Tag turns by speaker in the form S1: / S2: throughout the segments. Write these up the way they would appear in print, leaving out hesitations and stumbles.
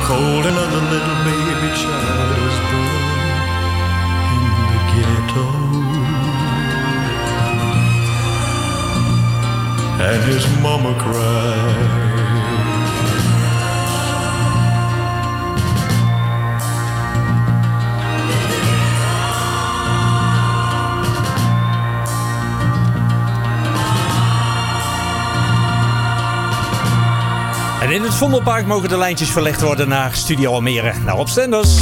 S1: cold, another little baby child is born in the ghetto. And his mama cried.
S2: En in het Vondelpark mogen de lijntjes verlegd worden naar Studio Almere. Naar Rob Stenders.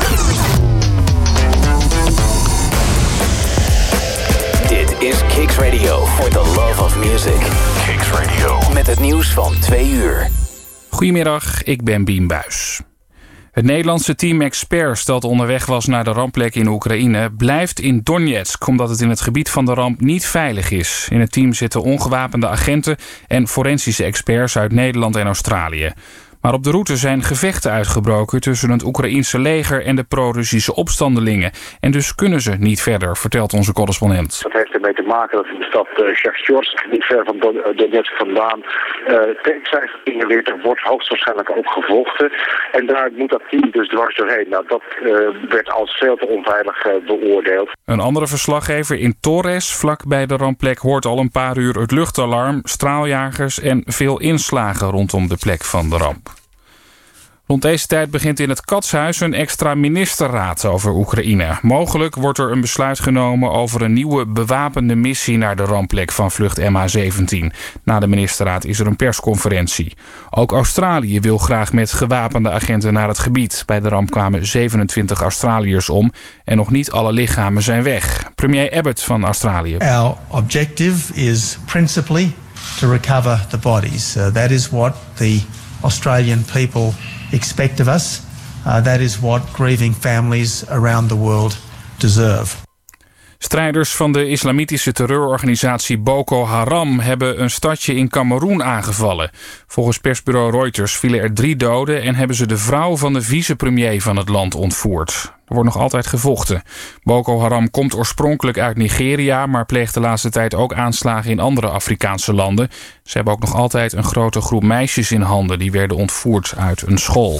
S3: Dit is Kicks Radio for the love of music. Kicks Radio. Met het nieuws van 2 uur.
S4: Goedemiddag, ik ben Bien Buijs. Het Nederlandse team experts dat onderweg was naar de rampplek in Oekraïne blijft in Donetsk, omdat het in het gebied van de ramp niet veilig is. In het team zitten ongewapende agenten en forensische experts uit Nederland en Australië. Maar op de route zijn gevechten uitgebroken tussen het Oekraïense leger en de pro-Russische opstandelingen. En dus kunnen ze niet verder, vertelt onze correspondent.
S5: Dat heeft ermee te maken dat in de stad Shachtorsk, niet ver van Donetsk vandaan, tanks zijn gesignaleerd. Er wordt hoogstwaarschijnlijk ook gevochten. En daar moet dat team dus dwars doorheen. Nou, dat werd als veel te onveilig beoordeeld.
S4: Een andere verslaggever in Torres, vlak bij de rampplek, hoort al een paar uur het luchtalarm, straaljagers en veel inslagen rondom de plek van de ramp. Rond deze tijd begint in het Katshuis een extra ministerraad over Oekraïne. Mogelijk wordt er een besluit genomen over een nieuwe bewapende missie naar de rampplek van vlucht MH17. Na de ministerraad is er een persconferentie. Ook Australië wil graag met gewapende agenten naar het gebied. Bij de ramp kwamen 27 Australiërs om en nog niet alle lichamen zijn weg. Premier Abbott van Australië.
S6: Our objective is principally to recover the bodies. That is what the Australian people expect of us. That is what grieving families around the world deserve.
S4: Strijders van de islamitische terreurorganisatie Boko Haram hebben een stadje in Kameroen aangevallen. Volgens persbureau Reuters vielen er 3 doden en hebben ze de vrouw van de vicepremier van het land ontvoerd. Er wordt nog altijd gevochten. Boko Haram komt oorspronkelijk uit Nigeria, maar pleegt de laatste tijd ook aanslagen in andere Afrikaanse landen. Ze hebben ook nog altijd een grote groep meisjes in handen die werden ontvoerd uit een school.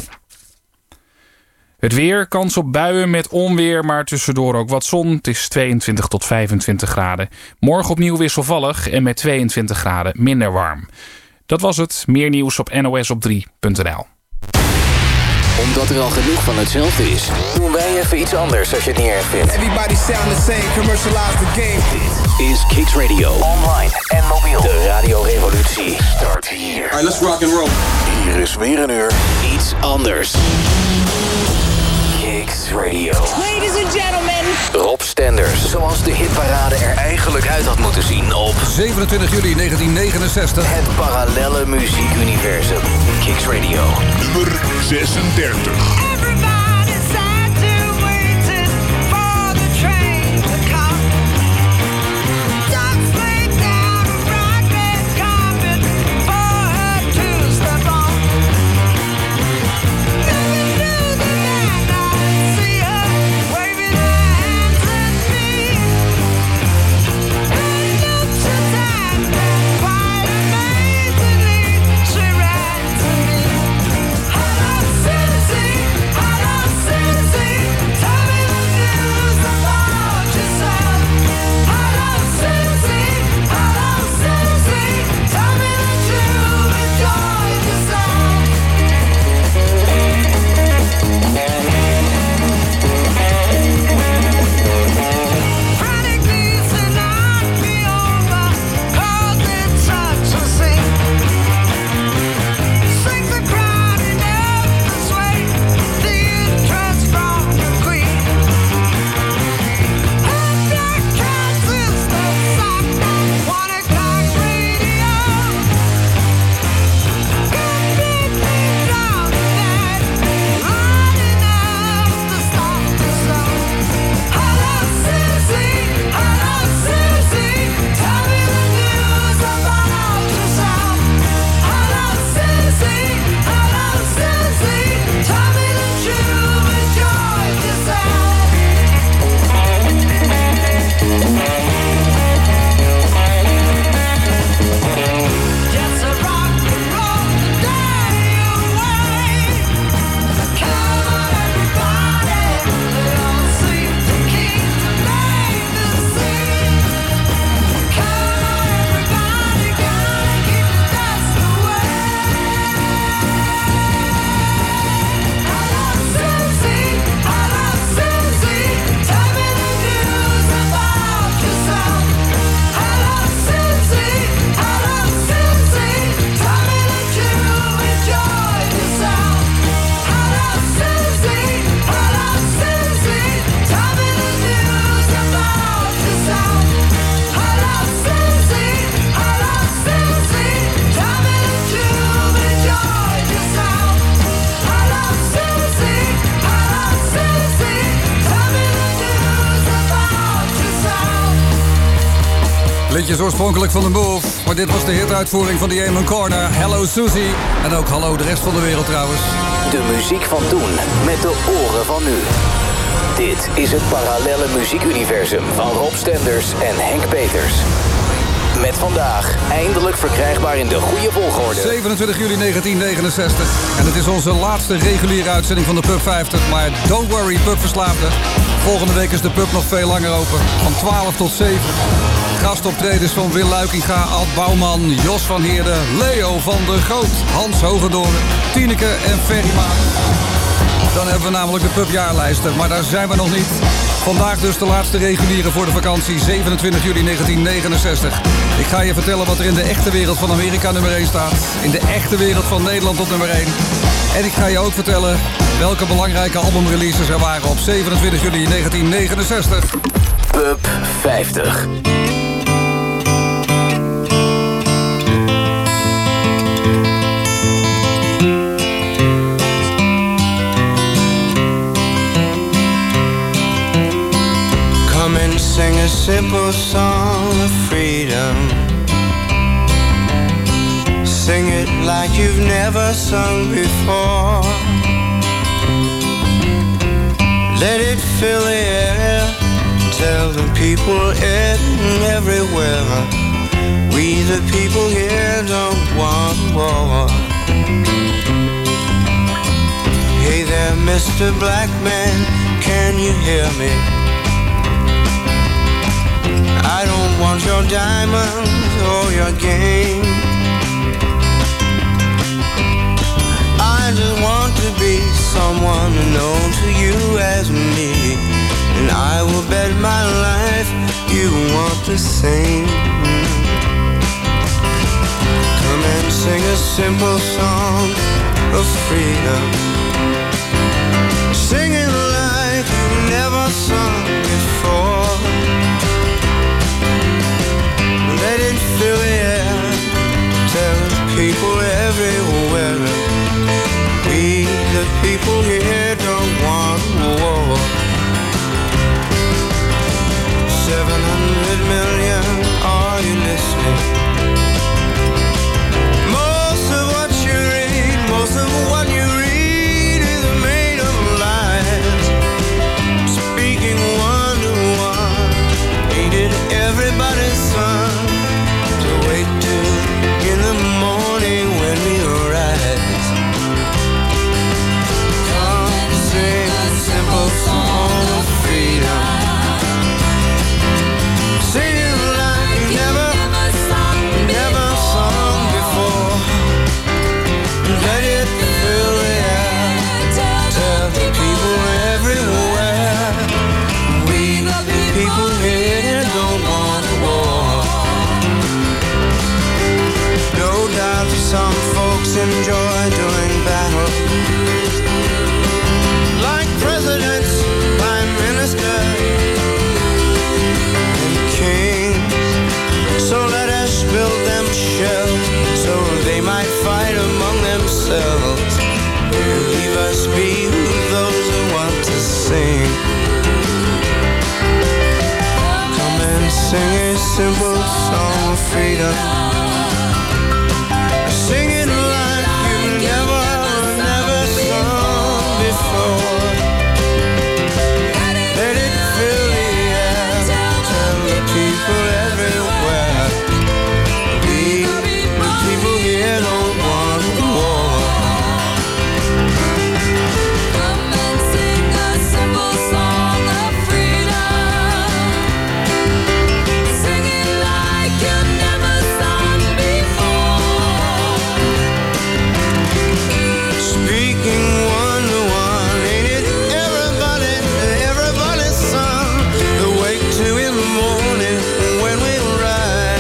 S4: Het weer, kans op buien met onweer, maar tussendoor ook wat zon. Het is 22 tot 25 graden. Morgen opnieuw wisselvallig en met 22 graden minder warm. Dat was het. Meer nieuws op nosop3.nl.
S3: Omdat er al genoeg van hetzelfde is, doen wij even iets anders als je het niet erg vindt.
S7: Everybody sound the same, commercialize the game.
S3: Dit is Kicks Radio. Online en mobiel. De radiorevolutie start hier.
S7: Alright, let's rock and roll.
S3: Hier is weer een uur iets anders. Kicks Radio.
S8: Ladies and gentlemen.
S3: Rob Stenders. Zoals de hitparade er eigenlijk uit had moeten zien op
S7: 27 juli 1969.
S3: het parallelle muziekuniversum. Kicks Radio.
S9: Nummer 36.
S8: I
S7: liedje is oorspronkelijk van The Move. Maar dit was de hituitvoering van die Amon Corner. Hello Susie. En ook hallo de rest van de wereld trouwens.
S3: De muziek van toen met de oren van nu. Dit is het parallelle muziekuniversum van Rob Stenders en Henk Peters. Met vandaag eindelijk verkrijgbaar in de goede volgorde.
S7: 27 juli 1969. En het is onze laatste reguliere uitzending van de Pub 50. Maar don't worry, pubverslaafden. Volgende week is de pub nog veel langer open. Van 12 tot 7. Gastoptredens van Wil Luikinga, Ad Bouwman, Jos van Heerden, Leo van der Groot, Hans Hogendoorn, Tineke en Ferry Maat. Dan hebben we namelijk de pubjaarlijsten, maar daar zijn we nog niet. Vandaag dus de laatste reguliere voor de vakantie, 27 juli 1969. Ik ga je vertellen wat er in de echte wereld van Amerika nummer 1 staat. In de echte wereld van Nederland op nummer 1. En ik ga je ook vertellen welke belangrijke albumreleases er waren op 27 juli 1969.
S3: Pub 50.
S8: Sing a simple song of freedom. Sing it like you've never sung before. Let it fill the air. Tell the people everywhere. We the people here don't want war. Hey there, Mr. Black Man, can you hear me? I don't want your diamonds or your game. I just want to be someone known to you as me. And I will bet my life you want the same. Come and sing a simple song of freedom. Sing it like you've never sung before. Let it fill the air. Tell people everywhere. We the people here don't want war. 700 million, are you listening? Most of what you read, most of what you read is made of lies. Speaking one to one, ain't it everybody's son? Wait till in the morning when we rise. Come sing a simple song of freedom. Sing it like you never sung before. Let it fill the air. Tell the people everywhere. We the people here don't want war. No doubt some folks enjoy doing battle, like presidents, prime ministers, and kings. So let us build them shells, so they might fight among themselves. Leave us be those who want to sing. Come and sing a simple song of freedom. Sing it like you've never sung before. Let it fill the air. Tell the people everywhere. We, the people here, don't want war.
S10: Come and sing a simple song of freedom. Sing it like you've never sung before.
S8: Speaking one to one, ain't it everybody's son? Awake to in the morning when we rise.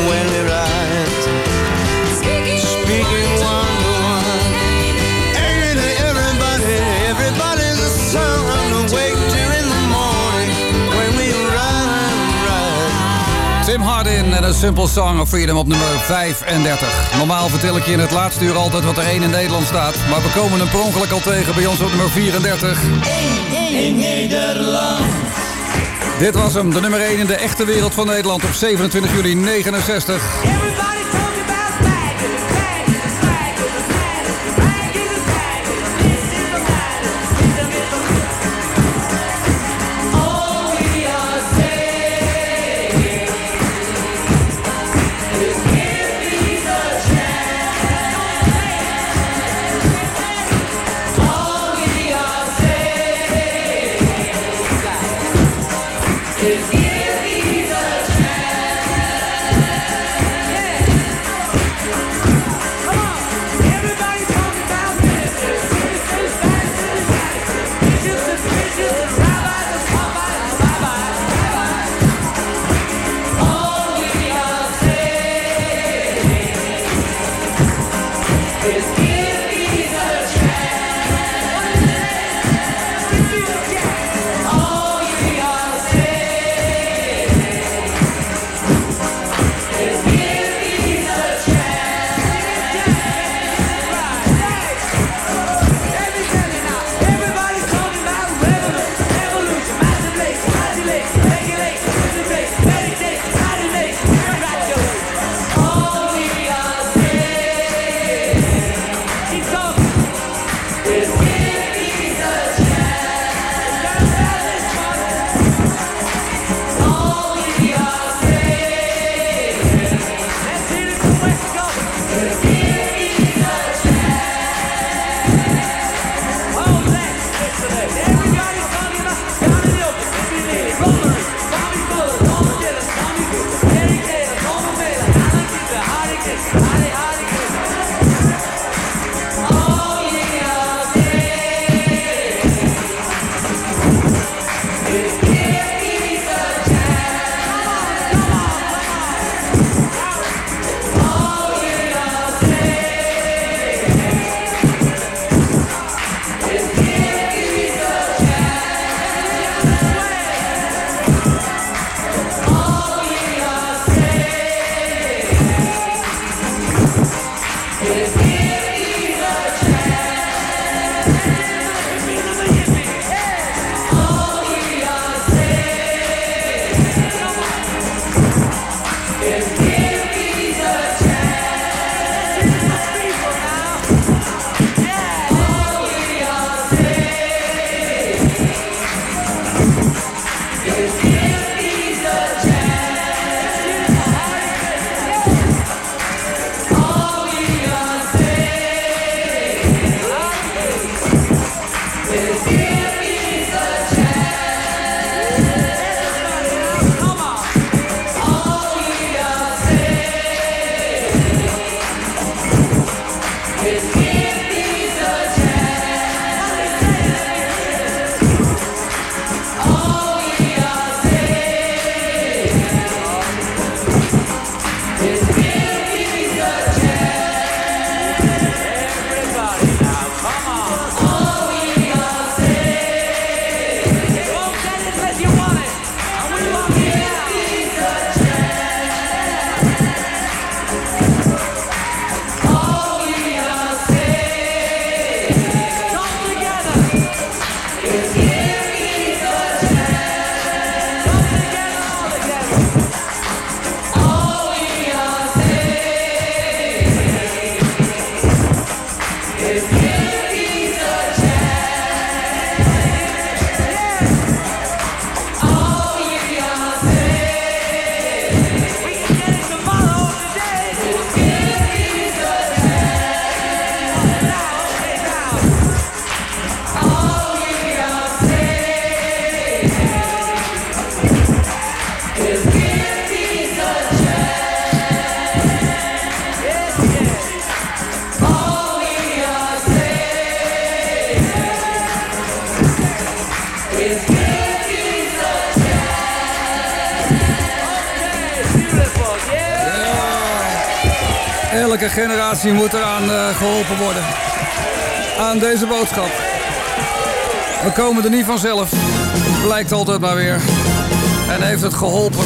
S8: Speaking one to one, ain't it everybody's a son? Awake to in the morning when we rise.
S7: Tim Hardin en een Simple Song of Freedom op nummer 35. Normaal vertel ik je in het laatste uur altijd wat er 1 in Nederland staat. Maar we komen hem per ongeluk al tegen bij ons op nummer 34.
S1: In Nederland.
S7: Dit was hem, de nummer 1 in de echte wereld van Nederland op 27 juli 69. Elke generatie moet eraan geholpen worden. Aan deze boodschap. We komen er niet vanzelf. Blijkt altijd maar weer. En heeft het geholpen.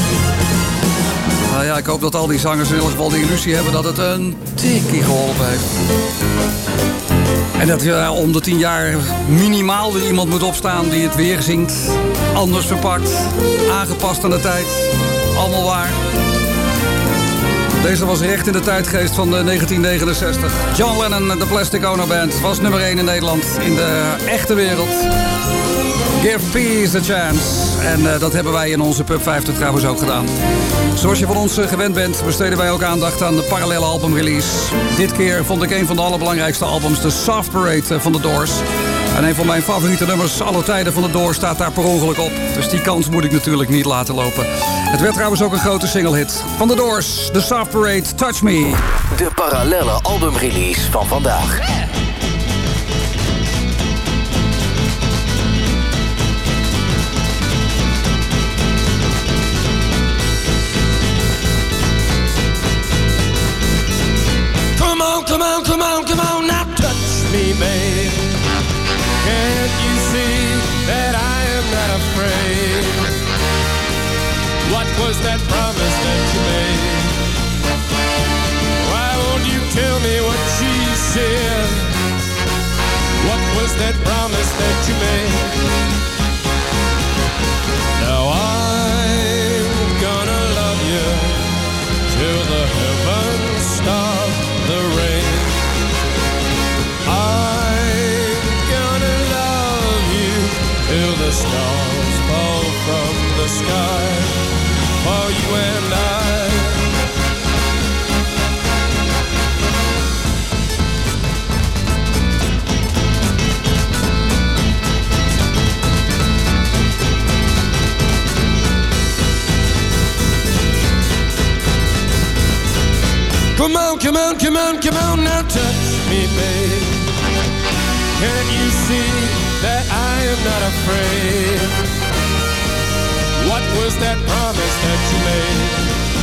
S7: Nou ja, ik hoop dat al die zangers in ieder geval de illusie hebben dat het een tikkie geholpen heeft. En dat om de 10 jaar minimaal weer iemand moet opstaan die het weer zingt. Anders verpakt, aangepast aan de tijd. Allemaal waar. Deze was recht in de tijdgeest van 1969. John Lennon en de Plastic Ono Band was nummer 1 in Nederland in de echte wereld. Give peace a chance. En dat hebben wij in onze Pub 50 trouwens ook gedaan. Zoals je van ons gewend bent, besteden wij ook aandacht aan de parallele albumrelease. Dit keer vond ik een van de allerbelangrijkste albums, de Soft Parade van The Doors. En een van mijn favoriete nummers alle tijden van The Doors staat daar per ongeluk op. Dus die kans moet ik natuurlijk niet laten lopen. Het werd trouwens ook een grote singlehit. Van The Doors, The Soft Parade, Touch Me.
S3: De parallelle albumrelease van vandaag.
S8: Come on, come on, come on, now touch me, babe. Can't you see that I am not afraid? What was that promise that you made? Why won't you tell me what she said? What was that promise that you made? Now I'm gonna love you till the heavens stop the rain. I'm gonna love you till the stars fall from the sky for you and I. Come on, come on, come on, come on, now touch me, babe. Can't you see that I am not afraid? What was that promise that you made?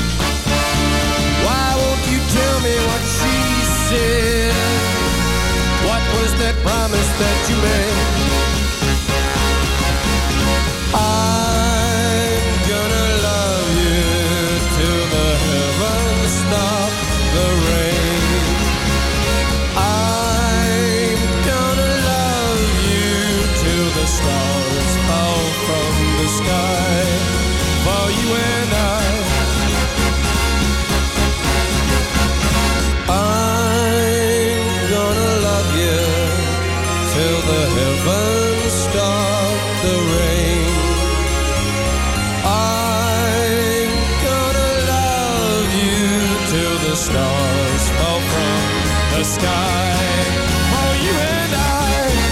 S8: Why won't you tell me what she said? What was that promise that you made? I'm gonna love you till the heavens stop the rain. I'm gonna love you till the stars fall from the sky for you and I. I'm gonna love you till the heavens stop the rain. I'm gonna love you till the stars fall from the sky for you and I.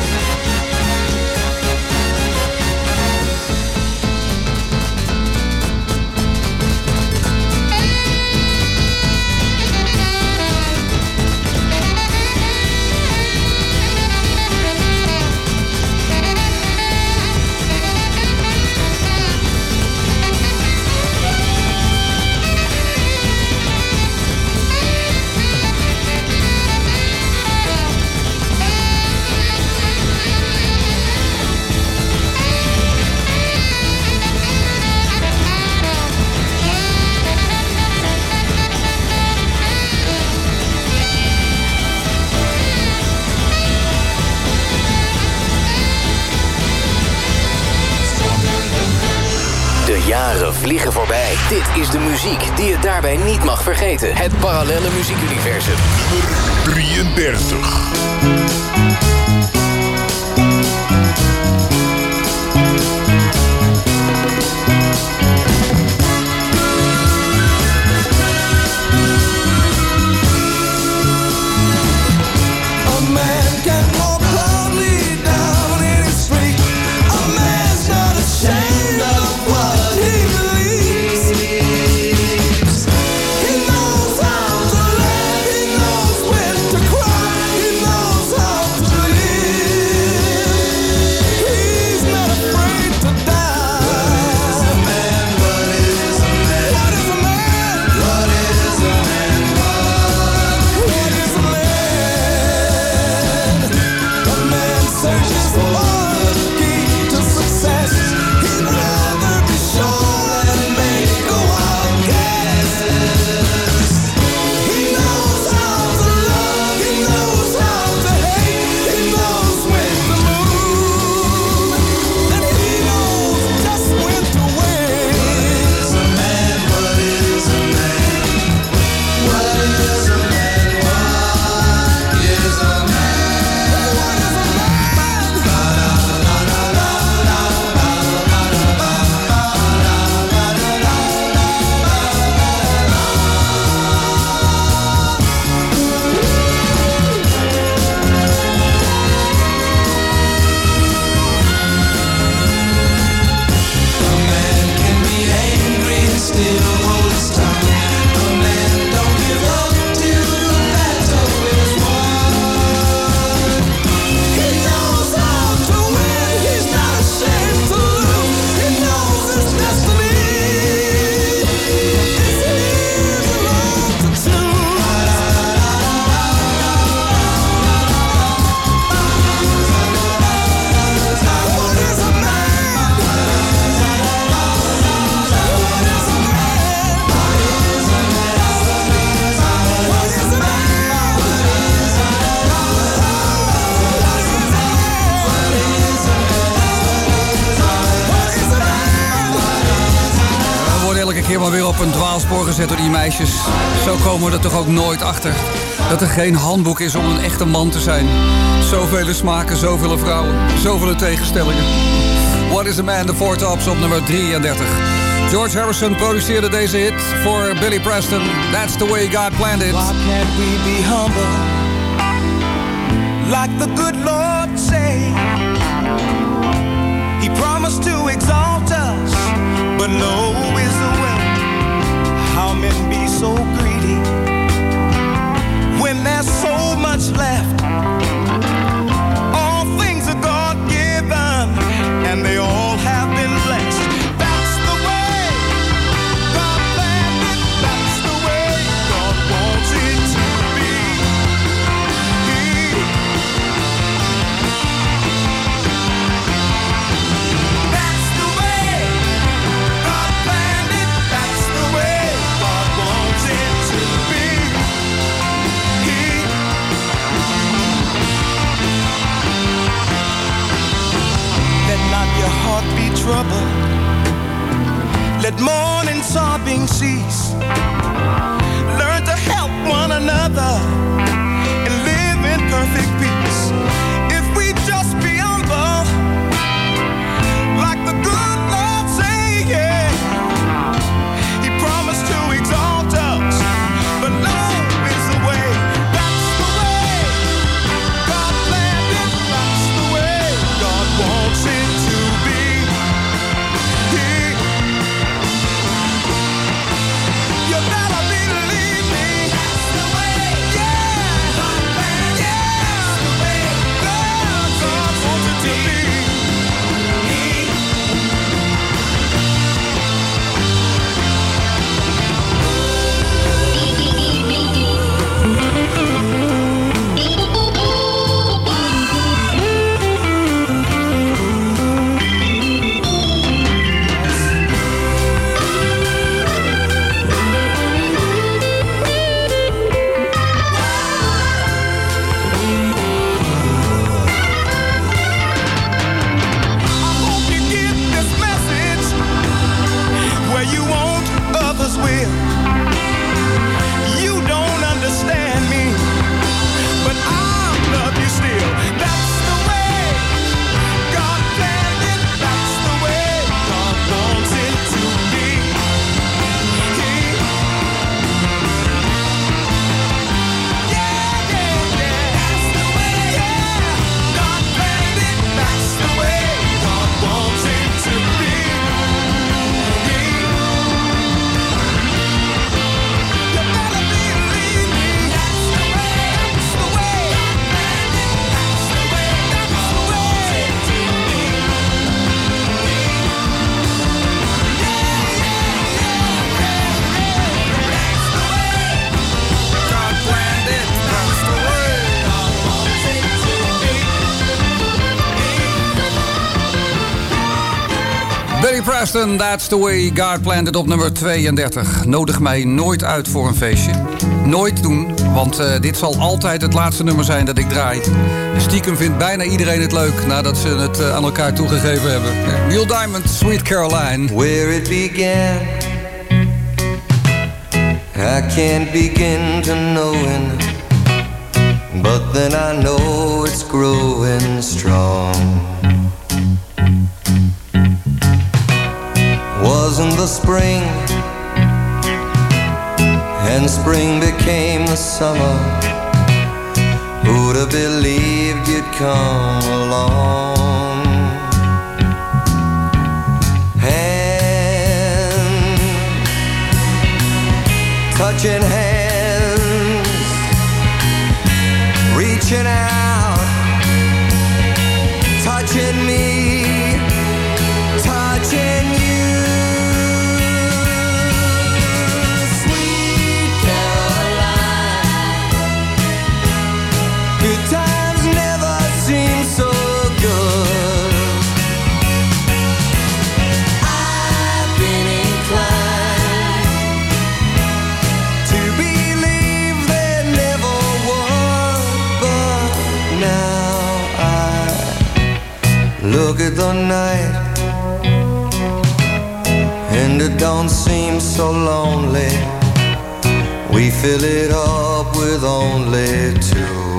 S3: De jaren vliegen voorbij. Dit is de muziek die je daarbij niet mag vergeten. Het parallelle muziekuniversum.
S9: Nummer 33.
S8: He knows how to laugh, he knows when to cry, he knows
S7: keer maar weer op een dwaalspoor gezet door die meisjes. Zo komen we er toch ook nooit achter. Dat er geen handboek is om een echte man te zijn. Zoveel smaken, zoveel vrouwen, zoveel tegenstellingen. What is a Man, de Four Tops op nummer 33. George Harrison produceerde deze hit voor Billy Preston. That's the way God planned it.
S8: Why can't we be humble? Like the good Lord say. He promised to exalt us, but no is the way. How men be so greedy when there's so much left. All things are God given, and they all have been blessed. That's the way God planned it. That's the way God wants it to be. That's the way God planned it. That's the way God wants it to be. Let not your heart be troubled. Let mourning, sobbing cease. Learn to help one another and live in perfect peace. If we just be humble, like the good Lord say, yeah. He promised to exalt us, but love is the way. That's the way God planned it. That's the way God wants it to be. You better believe me. That's the way, yeah. God planned it. That's the way God wants it to be. I hope you get this message where you want, others will. You don't understand me, but I love you still. That's the way God planned it. That's the way God wants it to be. Yeah, yeah, yeah. That's the way, yeah. God planned it. That's the way God wants it to be. You better believe me. That's the way. That's the way. God planned it. That's the way. That's the way it to be. That's the way God planned it. That's the way God wants it to be.
S7: Billy Preston, That's the way God planned it op nummer 32. Nodig mij nooit uit voor een feestje. Nooit doen, want dit zal altijd het laatste nummer zijn dat ik draai. Stiekem vindt bijna iedereen het leuk nadat ze het aan elkaar toegegeven hebben. Neil Diamond, Sweet Caroline.
S11: Where it began, I can't begin to knowing, but then I know it's growing strong. Wasn't the spring, and spring became the summer. Who'd have believed you'd come along? Hands, touching hands, reaching out, touching me, touching you. Sweet Caroline, good times never seem so good. I've been inclined to believe there never was, but now I look at the night and and it don't seem so lonely. We fill it up with only two.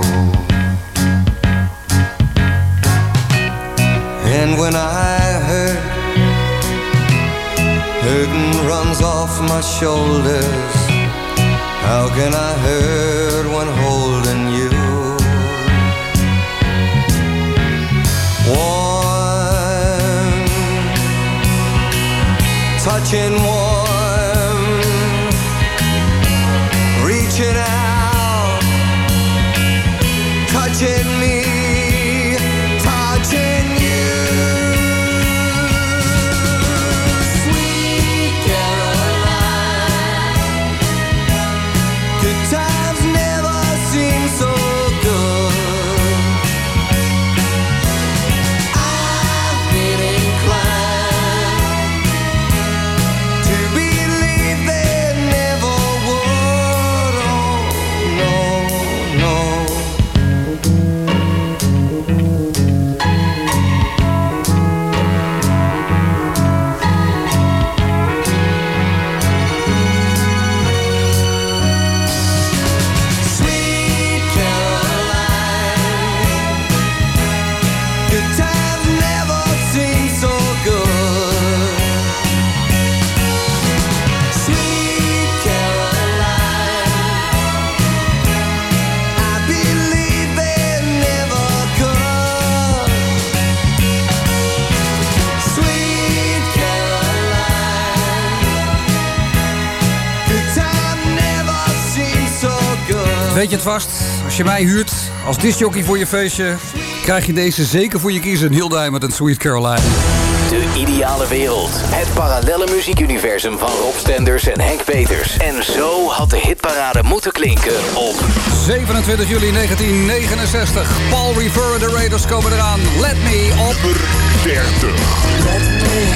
S11: And when I hurt, hurting runs off my shoulders. How can I hurt when holding you? Warm, touching warm, reaching out, touching me, touching you. Sweet Caroline, good times never seem so good. I've been inclined to believe they never would. Oh, no, no. Sweet Caroline, good times never seem so good. Sweet Caroline, I believe they never could. Sweet Caroline, good time never seems so good.
S7: Weet je het vast? Als je mij huurt als discjockey voor je feestje, krijg je deze zeker voor je kiezen. Neil Diamond en Sweet Caroline.
S3: De ideale wereld. Het parallelle muziekuniversum van Rob Stenders en Henk Peters. En zo had de hitparade moeten klinken op
S7: 27 juli 1969. Paul Revere en de Raiders komen eraan. Let Me op
S9: 30.
S8: Let me,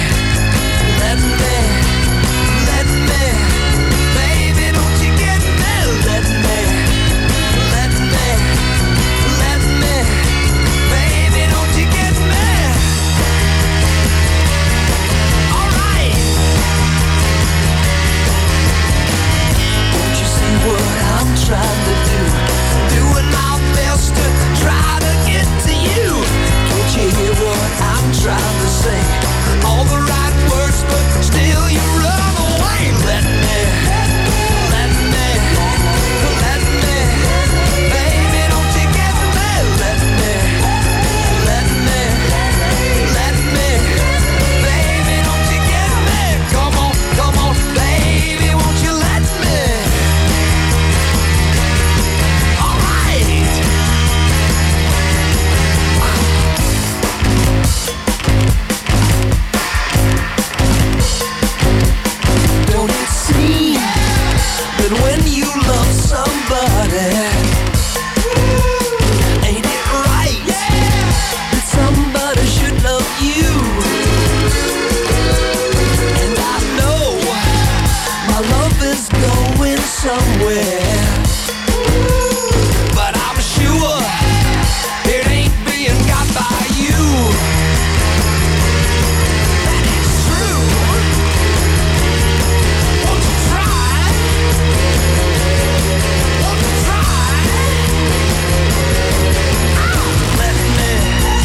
S8: baby, don't you get me? Let me, baby, don't you get me? All right. Don't you see what I'm trying to do? Doing my best to try to get to you. Can't you hear what I'm trying to say? All the right words, but still you run away. Let me, baby, don't you get me? Let me, baby, don't you get me? Come on, baby, won't you let me? All right. Don't you see that when you love somebody, ain't it right that somebody should love you? And I know my love is going somewhere, but I'm sure it ain't being got by you. That is true. Won't you try? Won't you try? Let me,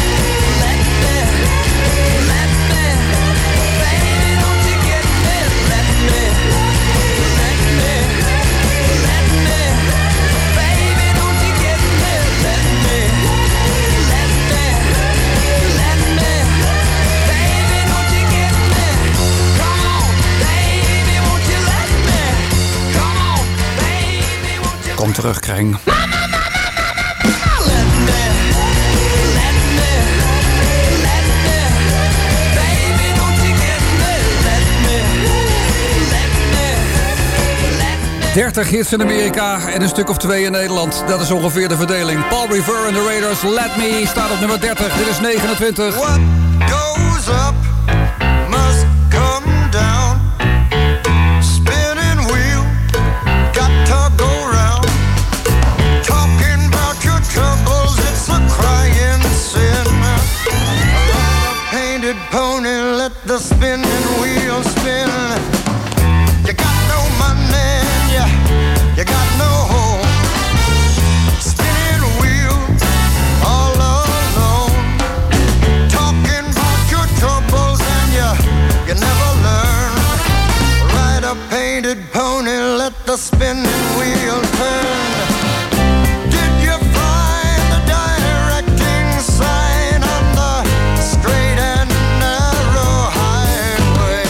S8: baby, don't you get me? Let me, baby, don't you get me? Let me, baby, don't you get me? Come on, baby, won't you let me? Come on, baby, won't you
S7: Kom terug, Kreng.
S8: let me, baby, don't you get me? Let me,
S7: 30 hits in Amerika en een stuk of 2 in Nederland. Dat is ongeveer de verdeling. Paul Revere en de Raiders, Let Me, staat op nummer 30. Dit is 29.
S11: What goes up must come down. Spinning wheel, got to go round. Talking about your troubles, it's a crying sin. A painted pony, let the spinning wheel
S8: wheel spin. You got no money, you got no home. Spinning wheel all alone. Talking about your troubles and you never learn. Ride a painted pony, let the spinning wheel turn. Did you find the directing sign on the straight and narrow highway?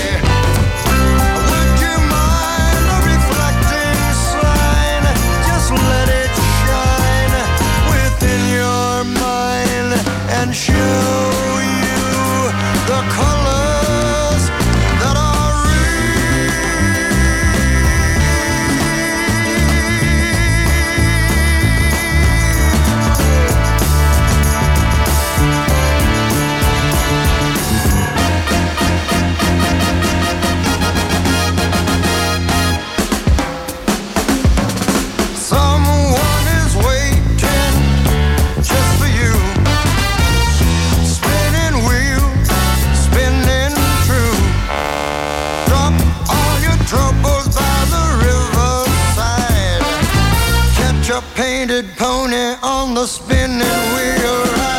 S8: Would you mind the reflecting sign? Just let it shine within your mind and show you the colors that are someone is waiting just for you. Spinning wheel, spinning true. Drop all your troubles by the riverside. Catch a painted pony on the spinning wheel ride.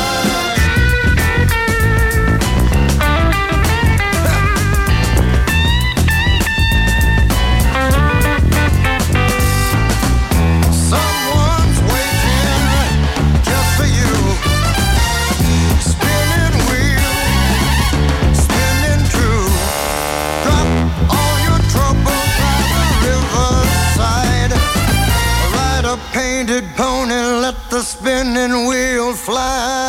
S8: Someone's waiting just for you. Spinning wheel, spinning true. Drop all your troubles by the riverside. Ride a painted pony, let the spinning wheel fly.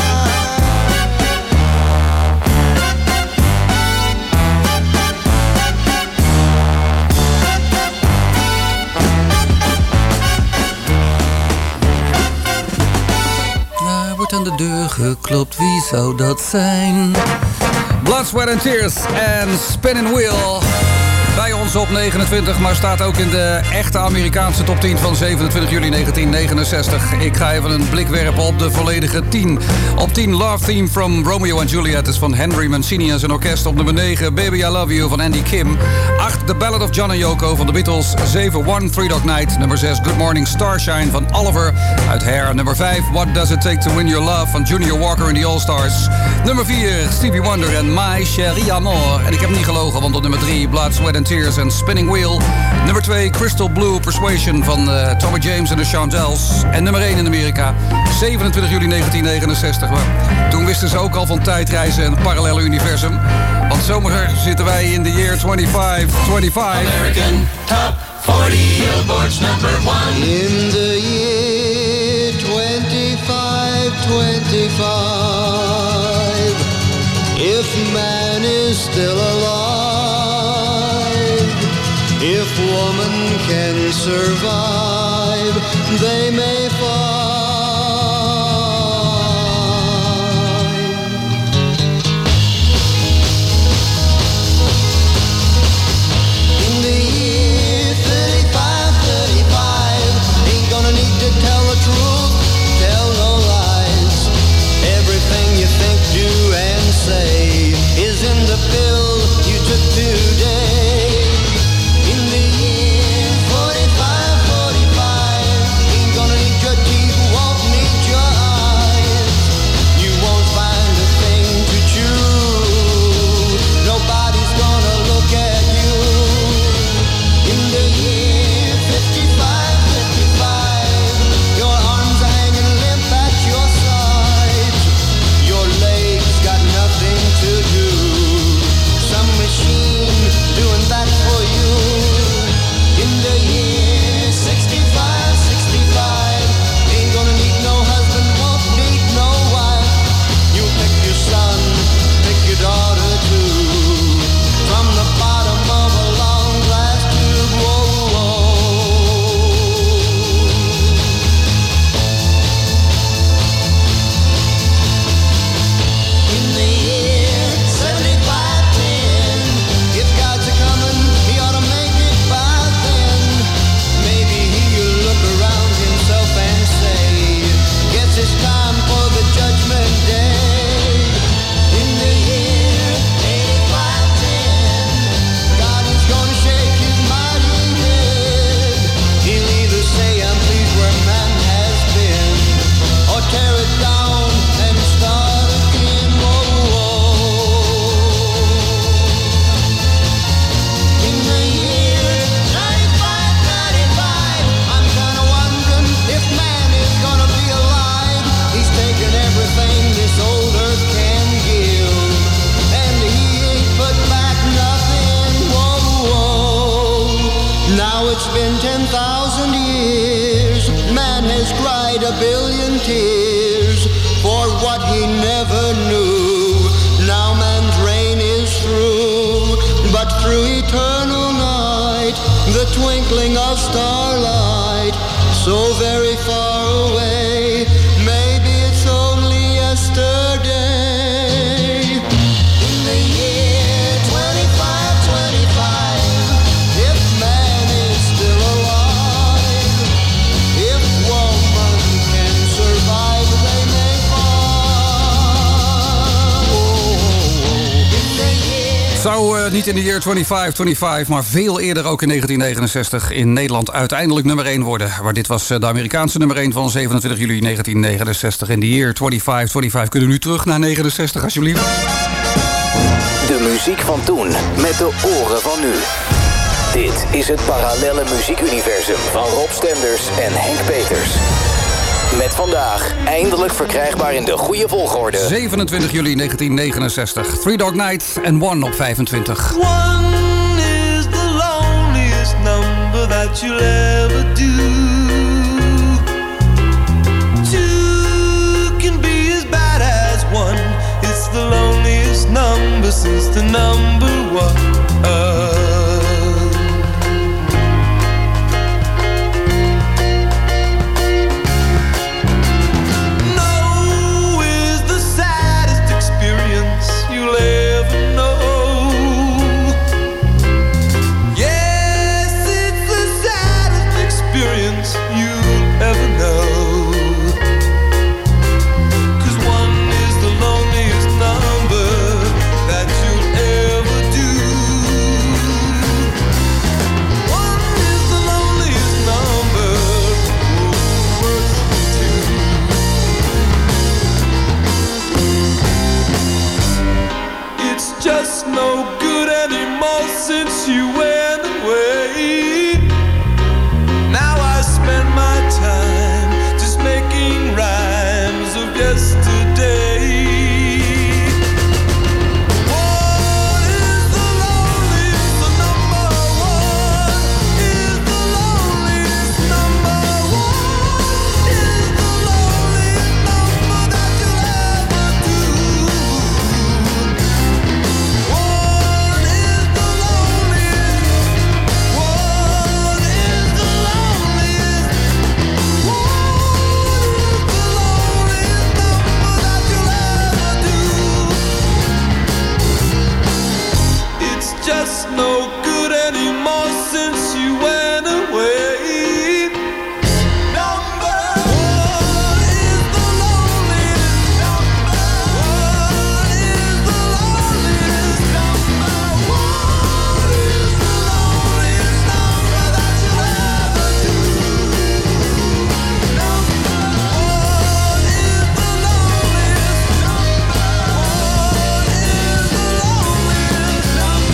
S7: Er wordt aan de deur geklopt, wie zou dat zijn? Blood, Sweat and Tears en Spinning Wheel. Bij ons op 29, maar staat ook in de echte Amerikaanse top 10 van 27 juli 1969. Ik ga even een blik werpen op de volledige 10. Op 10 Love Theme from Romeo and Juliet is van Henry Mancini en zijn orkest. Op nummer 9 Baby I Love You van Andy Kim. 8 The Ballad of John and Yoko van de Beatles. 7 One Three Dog Night. Nummer 6 Good Morning Starshine van Oliver uit Hair. Nummer 5 What Does It Take to Win Your Love van Junior Walker and the All-Stars. Nummer 4 Stevie Wonder en My Chérie Amour. En ik heb niet gelogen, want op nummer 3 Blood, Sweat and Tears en Spinning Wheel. Nummer 2 Crystal Blue Persuasion van Tommy James en de Chantels. En nummer 1 in Amerika 27 juli 1969. Maar toen wisten ze ook al van tijdreizen en het parallele universum. Want zomer zitten wij in de year 25.
S12: American Top 40 Billboard's number 1.
S8: In the year 25, if man is still alive, if woman can survive, they may find. In the year 35, ain't gonna need to tell the truth, tell no lies. Everything you think, do, and say is in the pill you took today. In the year 45, ain't gonna need your teeth, won't need your eyes. You won't find a thing to chew, nobody's gonna look at you. In the year 55, your arms are hanging limp at your sides. Your legs got nothing
S13: billion tears for what he never knew. Now man's reign is through, but through eternal night, the twinkling of starlight, so very far away, maybe it's only yesterday. In the year 2525, if man is still alive, if woman can survive, they may find.
S7: Zou niet in de year 2525, maar veel eerder ook in 1969 in Nederland uiteindelijk nummer 1 worden. Maar dit was de Amerikaanse nummer 1 van 27 juli 1969. In de year 2525 kunnen we nu terug naar 69 alsjeblieft.
S3: De muziek van toen met de oren van nu. Dit is het parallelle muziekuniversum van Rob Stenders en Henk Peters. Met vandaag eindelijk verkrijgbaar in de goede volgorde.
S7: 27 juli 1969. Three Dog Night en One op 25.
S8: One is the loneliest number that you'll ever do. Two can be as bad as one. It's the loneliest number since the number one. Just no good anymore since you went away. Now I spend my time just making rhymes of yesterday. One is the loneliest, the number one is the loneliest number. One is the loneliest number that you'll ever do. Just no good anymore since you went away. Number one is the loneliest number. One is the loneliest number. One is the loneliest number that you'll ever do. Number one is the loneliest number. One is the loneliest number.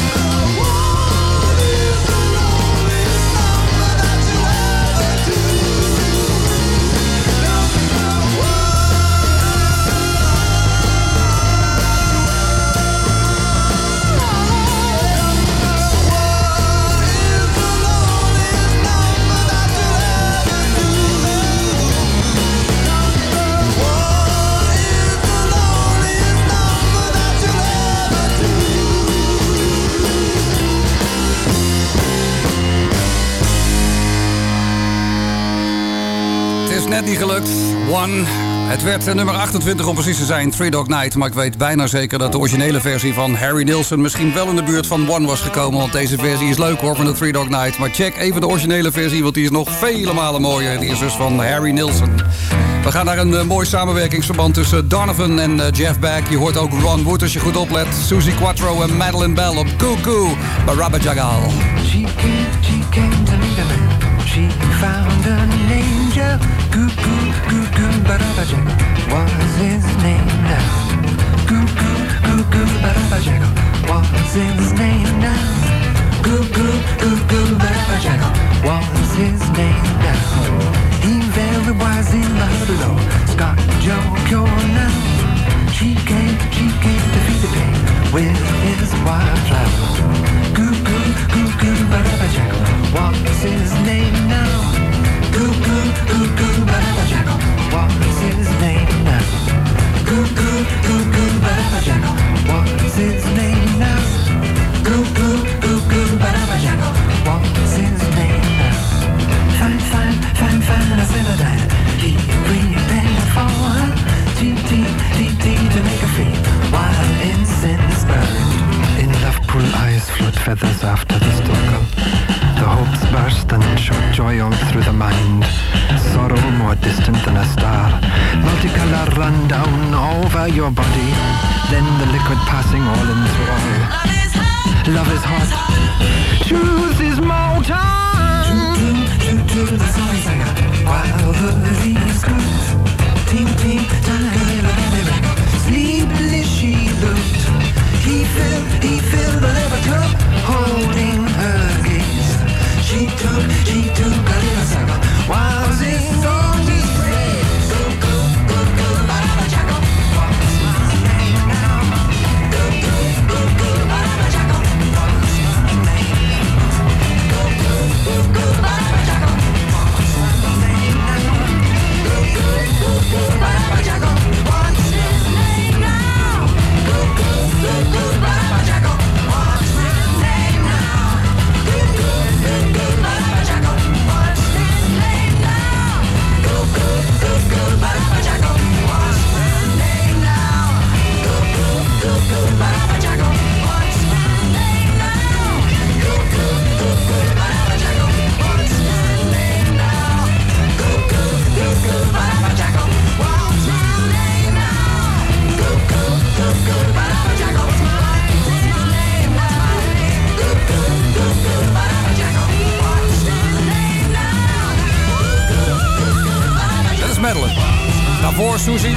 S7: Net niet gelukt. One. Het werd nummer 28 om precies te zijn, Three Dog Night. Maar ik weet bijna zeker dat de originele versie van Harry Nilsson misschien wel in de buurt van One was gekomen. Want deze versie is leuk hoor, van de Three Dog Night. Maar check even de originele versie, want die is nog vele malen mooier. Die is dus van Harry Nilsson. We gaan naar een mooi samenwerkingsverband tussen Donovan en Jeff Beck. Je hoort ook Ron Wood als je goed oplet. Susie Quattro en Madeline Bell op Cuckoo bij Rabba Jagal.
S14: She came to meet a man. She found an angel. Cuckoo, cuckoo, Barabajagal was his name now. Cuckoo, cuckoo, Barabajagal was his name now. Cuckoo, cuckoo, Barabajagal was his name now. He very wise in the below, Scott Joe Cure now. She came to feed the pain with his wildflower. Cuckoo, cuckoo, Barabajagal was his name now. Cuckoo, cuckoo, Barabajagal was feathers after the struggle. The hopes burst and shot joy out through the mind. Sorrow more distant than a star. Multicolor run down over your body. Then the liquid passing all in thrall. Love is hot. Truth is molten. While the leaves grew. Ting, ting, sleepily she looked. He filled the leather cup, holding her gaze. She took a little sucker while singing on his praise. Go, go, go, go, ba-da-ba, jacko. What's my name now? Go, go, go, go, ba-da-ba, jacko. What's my name? Go, go, go, go, ba-da-ba, jacko. What's my name now? Go, go, go, go, ba-da-ba, jacko. What's his name now? Go, go, go, go, ba-da-ba, jacko. What's his name now? Go, go, go, go, ba-da-ba, jacko. What's his name now? Go, go, go, go, ba-da-ba, jacko. What's his name now? Go, go, go, go, ba-da-ba, jacko. What's his name now? Go, go, go, go, ba-da-ba, jacko. What's his name now? Go, go, go, go, ba-da-ba, jacko. What's his name now? Go, go, go, go, ba-da-ba, jacko. What's his name now? Go, go, go, go, ba-da-ba, jacko. What's his name now?
S7: Dat is Madeline. Daarvoor Susie.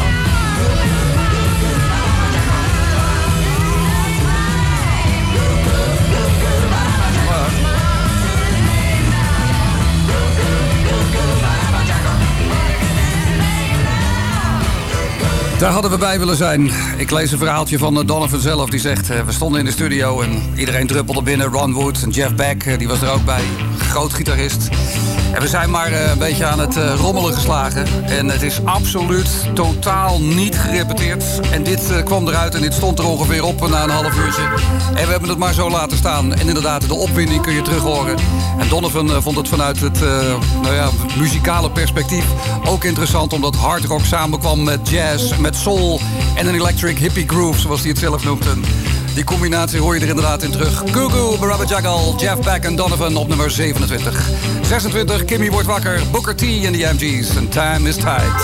S7: Daar hadden we bij willen zijn. Ik lees een verhaaltje van Donovan zelf. Die zegt, we stonden in de studio en iedereen druppelde binnen. Ron Wood en Jeff Beck, die was er ook bij. Groot gitarist. En we zijn maar een beetje aan het rommelen geslagen. En het is absoluut totaal niet gerepeteerd. En dit kwam eruit en dit stond er ongeveer op na een half uurtje. En we hebben het maar zo laten staan. En inderdaad, de opwinding kun je terug horen. En Donovan vond het vanuit het muzikale perspectief ook interessant. Omdat hard rock samenkwam met jazz, met soul en een electric hippie groove, zoals hij het zelf noemt. En die combinatie hoor je er inderdaad in terug. Goo Barabba Jaggal, Jeff Beck en Donovan op nummer 27. 26, Kimmy wordt wakker, Booker T en de MG's. And Time is Tight.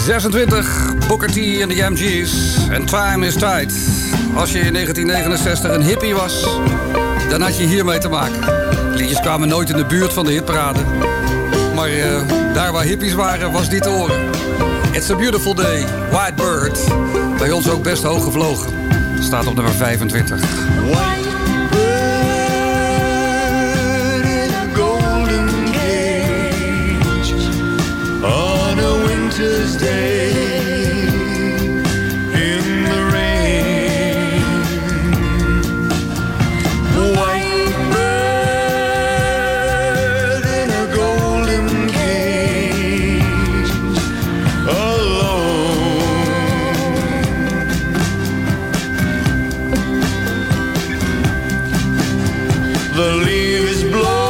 S7: 26, Booker T en de MG's. En Time is Tight. Als je in 1969 een hippie was, dan had je hiermee te maken. Liedjes kwamen nooit in de buurt van de hitparade. Maar daar waar hippies waren, was dit te horen. It's a Beautiful Day, White Bird. Bij ons ook best hoog gevlogen. Staat op nummer 25.
S8: White bird in a golden cage on a winter's day in the rain. White bird in a golden cage alone. The leaves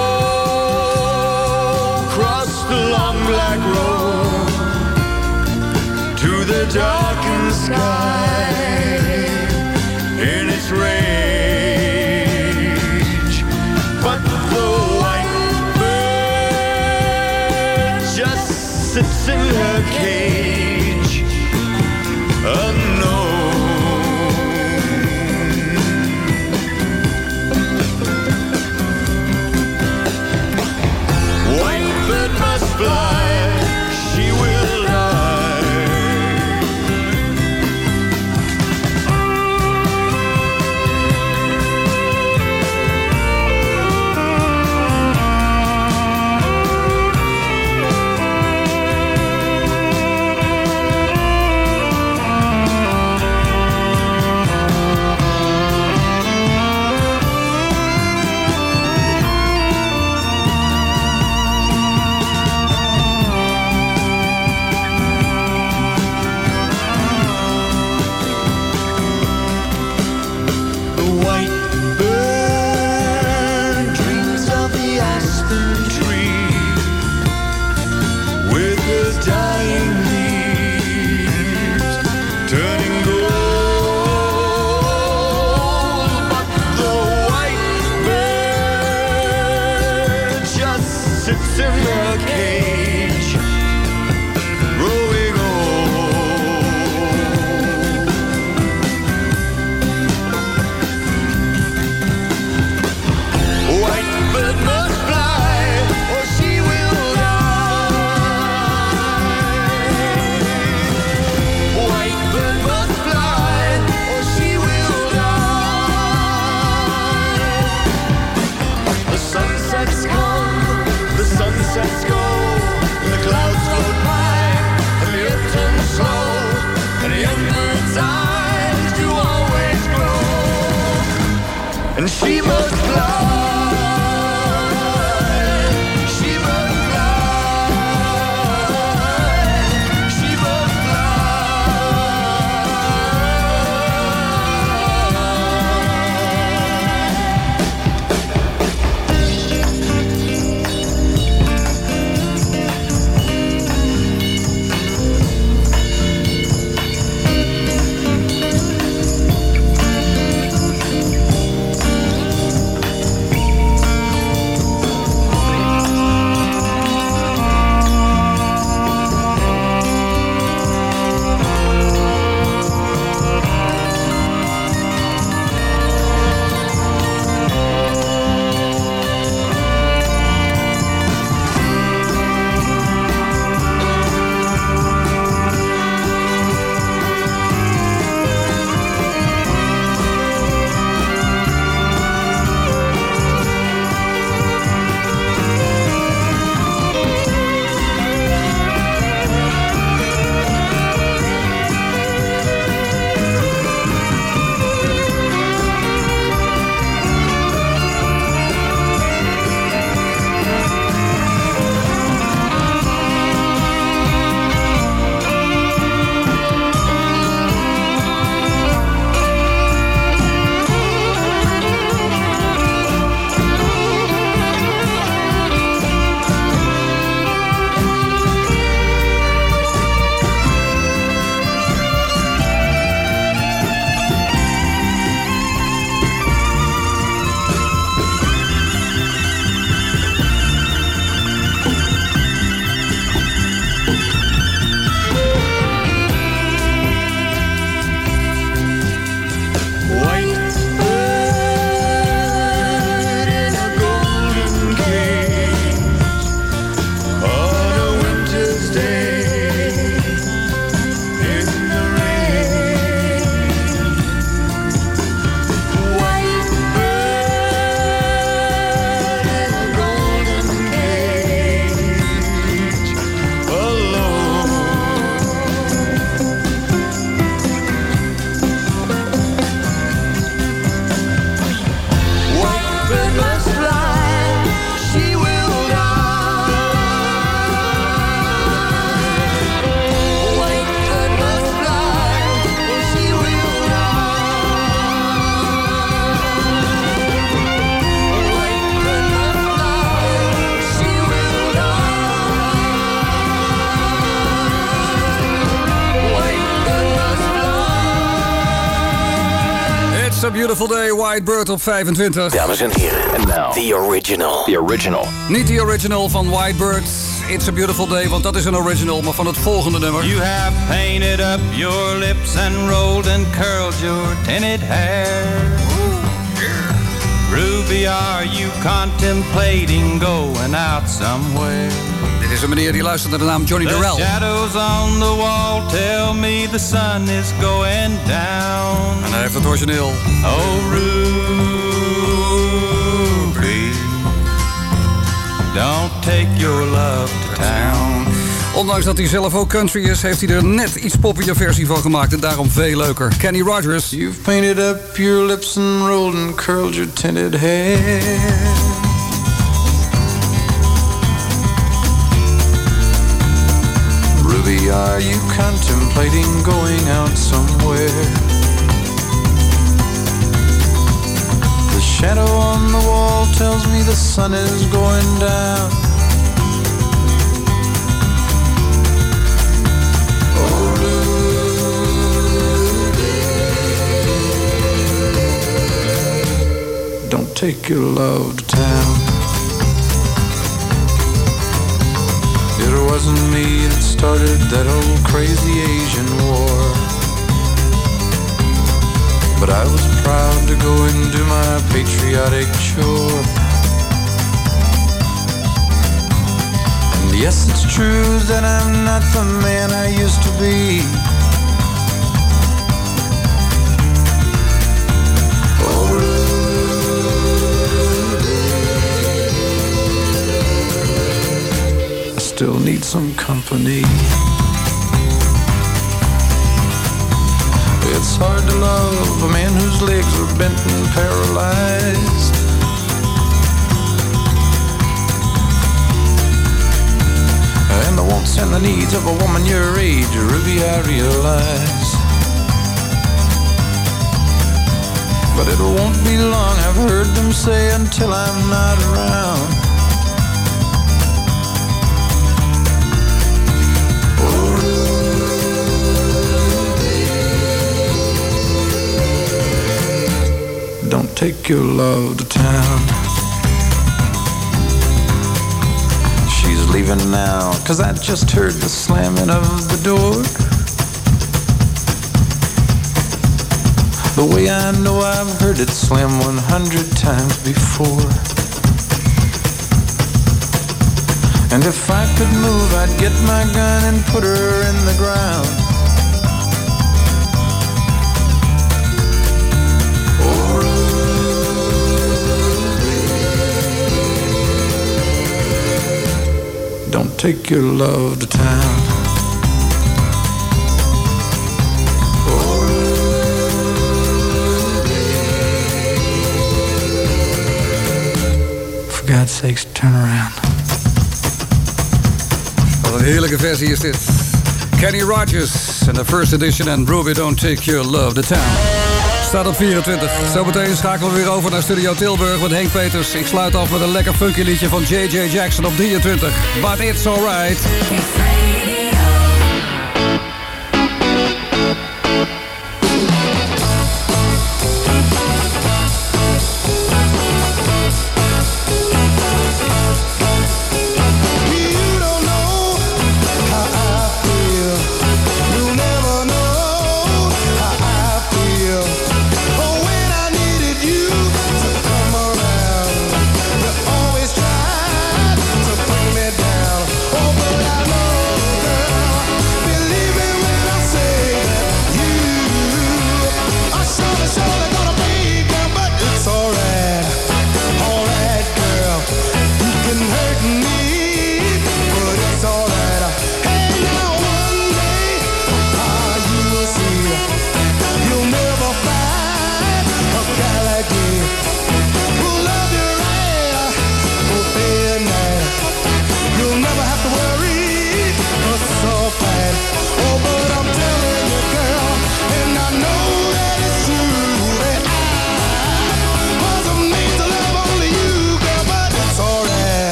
S8: blow across the long black road to the darkened sky in its rage. But the white bird just sits in her cage unknown. Must fly, she will die. And she must fly. She must fly. She must
S7: a Beautiful Day, White Bird op 25.
S3: Dames en heren, en now, the original. The original.
S7: Niet de original van White Bird, It's a Beautiful Day, want dat is een original, maar van het volgende nummer.
S15: You have painted up your lips and rolled and curled your tinted hair. Ruby, are you contemplating going out somewhere?
S7: Dit is een meneer die luistert naar de naam Johnny Durrell.
S15: The shadows on the wall tell me the sun is going down.
S7: En hij heeft het origineel.
S15: Oh, Ruby, don't take your love to town.
S7: Ondanks dat hij zelf ook country is, heeft hij er net iets poppier versie van gemaakt en daarom veel leuker. Kenny Rogers.
S8: You've painted up your lips and rolled and curled your tinted hair. Ruby, are you contemplating going out somewhere? The shadow on the wall tells me the sun is going down. Oh, Ruby, don't take your love to town. It wasn't me that started that old crazy Asian war, but I was proud to go and do my patriotic chore. And yes, it's true that I'm not the man I used to be. Oh, I still need some company. It's hard to love a man whose legs are bent and paralyzed. And the wants and the needs of a woman your age, Ruby, I realize. But it won't be long, I've heard them say, until I'm not around. Don't take your love to town. She's leaving now, 'cause I just heard the slamming of the door. The way I know I've heard it slam 100 times before. And if I could move, I'd get my gun and put her in the ground. Don't take your love to town. For God's sakes, turn around.
S7: Wat een heerlijke versie is dit. Kenny Rogers en de first edition en Ruby, Don't Take Your Love to Town. Staat op 24. Zometeen schakelen we weer over naar Studio Tilburg met Henk Peters. Ik sluit af met een lekker funky liedje van J.J. Jackson op 23. But it's alright.